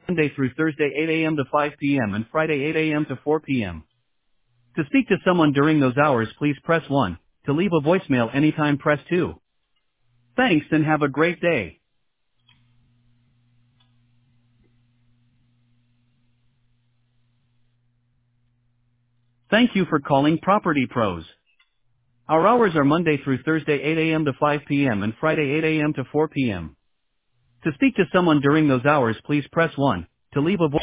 Monday through Thursday 8 a.m. to 5 p.m. and Friday 8 a.m. to 4 p.m. To speak to someone during those hours, please press 1. To leave a voicemail anytime, press 2. Thanks and have a great day. Thank you for calling Property Pros. Our hours are Monday through Thursday 8 a.m. to 5 p.m. and Friday 8 a.m. to 4 p.m. To speak to someone during those hours, please press 1. To leave a voice